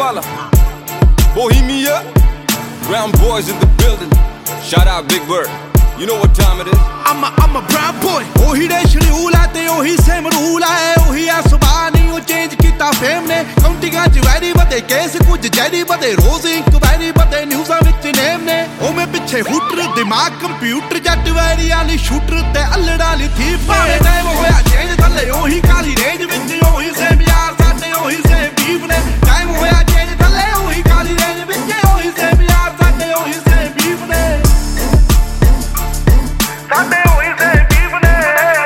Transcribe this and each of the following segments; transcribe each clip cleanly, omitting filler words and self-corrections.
Walla, Bohemia, Brown boys in the building. Shout out Big Bird. You know what time it is. I'm a brown boy. Ohi de schedule hai te ohi same rule hai. Ohi a subah nahi o change kita fame ne. Countinga ch very bade case kuch jari bade rose inquiry bade news vich name ne. O me piche hooter dimag computer jat very ali shooter te allada li thief ne. Time hoya change thalle ohi kali range vich ohi same yaar sade ohi same beef ne. Time hoya change thalle ohi kali range vich ohi same yaar sade ohi same beef ne. Sade ohi same beef ne.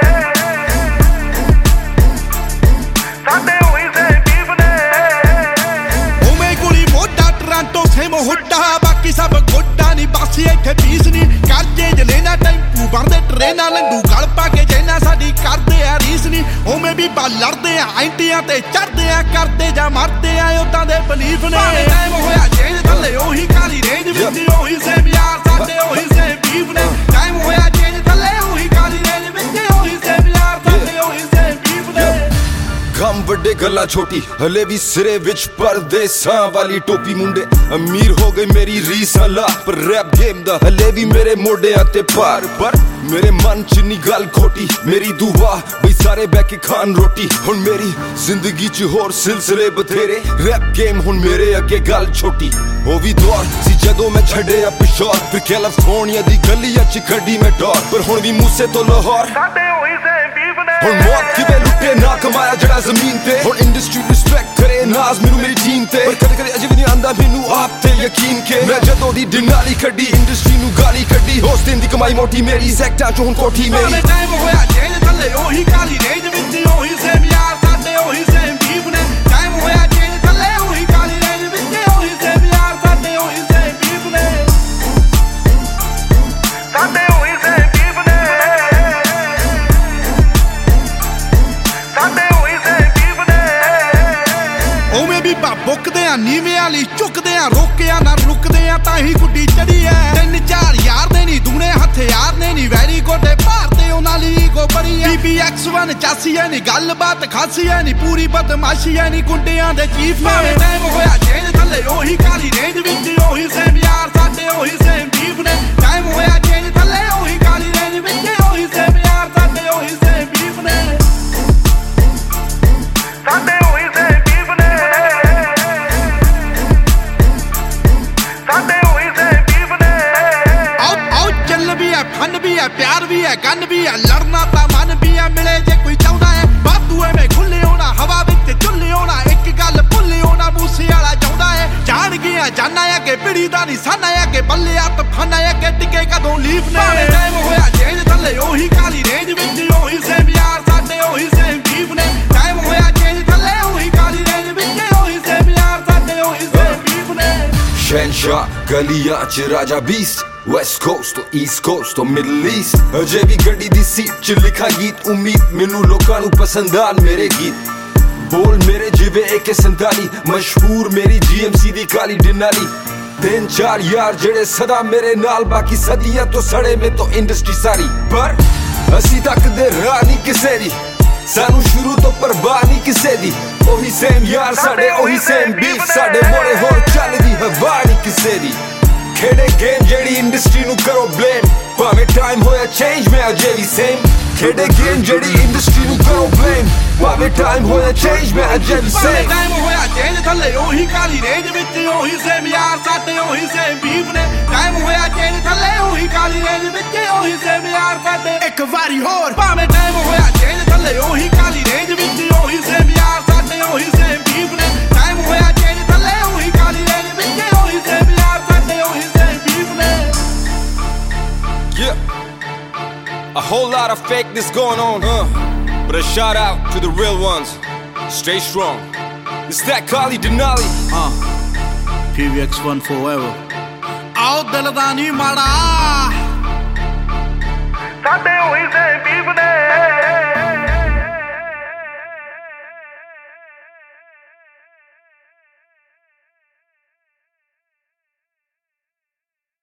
Sade ohi same beef ne. O me guli mota Toronto same hutta baki sab goda ni basi ਇੱਥੇ ਪੀਸ ਨਹੀਂ ਕਰਜੇ ਜ ਲੈਣਾ tempo ਬਣਦੇ ਟ੍ਰੇਨਾਂ ਲੰਡੂ ਗਲ ਪਾ ਕੇ ਜੈਨਾ ਸਾਡੀ ਕਰਦੇ ਆ ਰੀਸ ਨਹੀਂ ਉਵੇਂ ਵੀ ਬਾ ਲੜਦੇ ਆ ਐਂਟੀਆਂ ਤੇ ਚੜਦੇ ਆ ਕਰਦੇ ਜਾਂ ਮਰਦੇ ਆ ਉਦਾਂ ਦੇ ਬਲੀਫ ਨੇ ਟਾਈਮ ਹੋਇਆ ਚੇਂਜ ਥੱਲੇ ਉਹੀ ਕਾਲੀ ਰੇਂਜ ਵਿੱਚ ਉਹੀ ਸੇਮ ਯਾਰ ਸਾਡੇ ਉਹੀ ਸੇਮ ਬੀਫ ਨੇ ਟਾਈਮ ਹੋਇਆ ਚੇਂਜ ਥੱਲੇ ਉਹੀ ਕਾਲੀ ਰੇਂਜ ਵਿੱਚ ਉਹੀ ਸੇਮ ਯਾਰ ਸਾਡੇ ਉਹੀ ਸੇਮ ਬੀਫ ਨੇ ਗਮ ਵੱਡੇ ਗੱਲਾਂ ਛੋਟੀ ਹਲੇ ਵੀ ਸਿਰੇ ਵਿੱਚ ਪਰਦੇਸਾਂ ਵਾਲੀ ਟੋਪੀ ਮੁੰਡੇ ਅਮੀਰ ਹੋ ਗਏ ਮੇਰੀ ਰੀਸਾਂ ਲਾ ਪਰ ਰੈਪ ਗੇਮ ਦਾ ਹਲੇ ਵੀ ਮੇਰੇ ਮੋਢਿਆਂ ਤੇ ਭਾਰ ਪਰ ਮੇਰੇ ਮਨ ਚ ਨੀ ਗੱਲ ਖੋਟੀ ਮੇਰੀ ਦੁਆ ਬਈ ਸਾਰੇ ਬਹਿ ਕੇ ਖਾਣ ਰੋਟੀ ਹੁਣ ਮੇਰੀ ਜ਼ਿੰਦਗੀ ਚ ਹੋਰ ਸਿਲਸਿਲੇ ਬਥੇਰੇ ਰੈਪ ਗੇਮ ਹੁਣ ਮੇਰੇ ਅੱਗੇ ਗੱਲ ਛੋਟੀ ਉਹ ਵੀ ਦੌਰ ਸੀ ਜਦੋਂ ਮੈਂ ਛੱਡਿਆ ਪਿਸ਼ੌਰ ਫਿਰ ਕੈਲੀਫੋਰਨੀਆ ਦੀ ਗਲੀਆਂ ਚ ਕੱਢੀ ਮੈਂ ਡੋਰ ਪਰ ਹੁਣ ਵੀ ਮੂਸੇ ਤੋਂ ਲਾਹੌਰ ਸਾਡੇ ਹੋਈ ਸੇਮ ਬੀਫ ਨੇ ਹੁਣ ਮੌਤ ਕਿਵੇਂ ਲੁੱਟੇ ਨਾ ਕਮਾਇਆ ਜਿਹੜਾ ਜ਼ਮੀਨ ਤੇ ਹੁਣ ਇੰਡਸਟਰੀ ਰਿਸਪੈਕਟ ਕਰੇ ਨਾਜ਼ ਮੈਨੂੰ ਮੇਰੀ ਟੀਮ ਤੇ ਪਰ ਕਦੇ ਕਦੇ ਅਜੇ ਵੀ ਨਹੀਂ ਆਂਦਾ ਮੈਨੂੰ ਆਪ ਤੇ ਯਕੀਨ ਕੇ ਮੈਂ ਜਦੋਂ ਦੀ ਡਿਨਾਲੀ ਕੱਢੀ ਇੰਡਸਟਰੀ ਨੂੰ ਗਾਲੀ ਕੱਢੀ ਉਸ ਦਿਨ ਦੀ ਕਮਾਈ ਮੋਟੀ ਮੇਰੀ ਸੈਕਟਾਂ ਚ ਹੁਣ ਕੋਠੀ ਮੇਰੀ ਟਾਈਮ ਹੋਇਆ ਚੇਂਜ ਥੱਲੇ ਉਹੀ ਕਾਲੀ ਰੇਂਜ ਵਿੱਚ ਉਹੀ ਸੇਮ ਯਾਰ ਸਾਡੇ ਉਹੀ ਸੇਮ ਬੀਫ ਨੇ ਟਾਈਮ ਹੋਇਆ ਚੇਂਜ ਥੱਲੇ ਉਹੀ ਕਾਲੀ ਰੇਂਜ ਵਿੱਚ ਉਹੀ ਸੇਮ ਯਾਰ ਸਾਡੇ ਉਹੀ ਸੇਮ ਬੀਫ ਨੇ ਸਾਡੇ ਉਹੀ ਸੇਮ ਬੀਫ ਨੇ ਸਾਡੇ ਉਹੀ ਸੇਮ ਬੀਫ ਨੇ ਉਵੇਂ ਵੀ ਬੁੱਕਦੇ ਆ ਨੀਵੇਂ ਵਾਲੀ ਝੁਕਦੇ ਆ ਰੋਕਿਆ ਨਾ ਰੁਕਦੇ ਆ ਤਾਂ ਹੀ ਗੁੱਡੀ ਚੜੀ ਐ 3-4 ਯਾਰ ਦੇ ਨੀ ਦੂਣੇ ਹਥਿਆਰ ਨੇ ਨੀ ਵੈਰੀ ਗੋਡੇ ਭਾਰਤੇ ਉਹਨਾਂ ਲਈ ਗੋ ਬੜੀ ਐ BBX1 ਚਾਸੀ ਐ ਨੀ ਗੱਲਬਾਤ ਖਾਸੀ ਐ ਨੀ ਪੂਰੀ ਬਦਮਾਸ਼ੀ ਐ ਨੀ ਗੁੰਡਿਆਂ ਦੇ ਚੀਫ ਐ ਟਾਈਮ ਹੋਇਆ ਚੇਂਜ ਥੱਲੇ ਉਹੀ ਕਾਲੀ ਰੇਂਜ ਵਿੱਚ ਉਹੀ ਸੇਮ ਯਾਰ ਸਾਡੇ ਉਹੀ ਸੇਮ ਬੀਫ ਨੇ ਟਾਈਮ ਹੋਇਆ ਚੇਂਜ ਥੱਲੇ ਉਹੀ ਕਾਲੀ ਰੇਂਜ ਵਿੱਚ ਉਹੀ ਸੇਮ ਯਾਰ ਸਾਡੇ ਉਹੀ ਸੇਮ ਬੀਫ ਨੇ ਸਾਡੇ ਉਹੀ ਸੇਮ ਬੀਫ ਨੇ ਸਾਡੇ ਉਹੀ ਸੇਮ ਬੀਫ ਨੇ ਆਓ ਚੱਲ ਵੀ ਐ ਫਨ ਵੀ ਐ ਪਿਆਰ ਵੀ ਐ ਗਨ ਵੀ ਐ ਲੜਨਾ ਤਾਂ ਮਨ ਵੀ ਐ ਮਿਲੇ ਜੇ ਕੋਈ ਚਾਹੁੰਦਾ ਐ ਬਾਤੂ ਐਵੇਂ ਖੁੱਲੇ ਹੋਣਾ ਹਵਾ ਵਿੱਚ ਝੁੱਲੇ ਹੋਣਾ ਇੱਕ ਗੱਲ ਭੁੱਲੇ ਹੋਣਾ ਮੂਸੇ ਵਾਲਾ ਚਾਹੁੰਦਾ ਐ ਜਾਣ ਗਿਆ ਜਾਨਾ ਐ ਕਿ ਪਿੜੀ ਦਾ ਨਿਸ਼ਾਨਾ ਐ ਕਿ ਬੱਲੇ ਆ ਤਫਾਨਾ ਐ ਕਿ ਟਿਕੇ ਕਦੋਂ ਲੀਫ ਨੇ ਟਾਈਮ ਹੋਇਆ ਚੇਂਜ ਥੱਲੇ ਉਹੀ ਕਾਲੀ ਰੇਂਜ ਵਿੱਚ ਉਹੀ ਸੇਮ ਯਾਰ ਸਾਡੇ ਉਹੀ ਸੇਮ ਬੀਫ ਨੇ ਟਾਈਮ ਹੋਇਆ ਚੇਂਜ ਥੱਲੇ ਉਹੀ ਕਾਲੀ ਰੇਂਜ ਵਿੱਚ ਉਹੀ ਸੇਮ ਯਾਰ ਸਾਡੇ ਉਹੀ ਸੇਮ ਬੀਫ ਨੇ Shenshaw, ਗਲੀਆਂ ਚ ਰਾਜਾ ਬੀਸਟ West Coast ਤੋਂ East Coast ਤੋਂ Middle East ਅਜੇ ਵੀ ਗੱਡੀ ਦੀ ਸੀਟ ਚ ਲਿਖਾ ਗੀਤ ਉਮੀਦ ਮੈਨੂੰ ਲੋਕਾਂ ਨੂੰ ਪਸੰਦ ਆਣ ਮੇਰੇ ਗੀਤ ਬੋਲ ਮੇਰੇ ਜਿਵੇਂ AK-47 ਮਸ਼ਹੂਰ ਮੇਰੀ GMC ਦੀ ਕਾਲੀ ਡਿਨਾਲੀ 3-4 ਯਾਰ ਜਿਹੜੇ ਸਦਾ ਮੇਰੇ ਨਾਲ ਬਾਕੀ ਸਦੀਆਂ ਤੋਂ ਸੜੇ ਮੇ ਤੋਂ ਇੰਡਸਟਰੀ ਸਾਰੀ ਪਰ ਅਸੀਂ ਤੱਕਦੇ ਰਾਹ ਨਹੀਂ ਕਿਸੇ ਦੀ ਸਾਨੂੰ ਸ਼ੁਰੂ ਤੋਂ ਪਰਵਾਹ ਨਹੀਂ ਕਿਸੇ ਦੀ ਉਹੀ ਸੇਮ ਯਾਰ ਸਾਡੇ ਉਹੀ ਸੇਮ ਬੀਫ ਸਾਡੇ ਮੋੜੇ ਹੋਰ ਚੱਲਦੀ ਹਵਾ ਨਹੀਂ ਕਿਸੇ ਦੀ ਖੇਡੇ ਗੇਮ ਜਿਹੜੀ ਇੰਡਸਟਰੀ ਨੂੰ ਕਰੋ ਬਲੇਮ ਭਾਵੇਂ ਟਾਈਮ ਹੋਇਆ ਚੇਂਜ ਮੈਂ ਅਜੇ ਵੀ ਸੇਮ ਖੇਡੇ ਗੇਮ ਜਿਹੜੀ ਇੰਡਸਟਰੀ ਨੂੰ ਕਰੋ ਬਲੇਮ ਭਾਵੇਂ ਟਾਈਮ ਹੋਇਆ ਚੇਂਜ ਮੈਂ ਅਜੇ ਵੀ ਸੇਮ ਟਾਈਮ ਹੋਇਆ ਚੇਂਜ ਥੱਲੇ ਉਹੀ ਕਾਲੀ ਰੇਂਜ ਵਿੱਚ ਉਹੀ ਸੇਮ ਯਾਰ ਸਾਡੇ ਉਹੀ ਸੇਮ ਬੀਫ ਨੇ ਟਾਈਮ ਹੋਇਆ ਚੇਂਜ ਥੱਲੇ ਉਹੀ ਕਾਲੀ ਰੇਂਜ ਵਿੱਚ ਉਹੀ ਸੇਮ ਯਾਰ ਸਾਡੇ ਇੱਕ ਵਾਰੀ ਹੋਰ ਭਾਵੇਂ ਟਾਈਮ ਹੋਇਆ ਚੇਂਜ ਥੱਲੇ ਉਹੀ ਕਾਲੀ ਰੇਂਜ ਵਿੱਚ ਉਹੀ ਸੇਮ ਯਾਰ ਸਾਡੇ ਉਹੀ ਸੇਮ ਬੀਫ ਨੇ ਟਾਈਮ ਹੋਇਆ ਚੇਂਜ ਥੱਲੇ ਉਹੀ ਕਾਲੀ ਰੇਂਜ ਵਿੱਚ ਉਹੀ ਸੇਮ ਯਾਰ ਸਾਡੇ ਉਹੀ ਸੇਮ ਬੀਫ ਨੇ A whole lot of fakeness going on, but a shout out to the real ones. Stay strong. It's that Kali Denali. PBX1 forever. Out the Ladani Mara.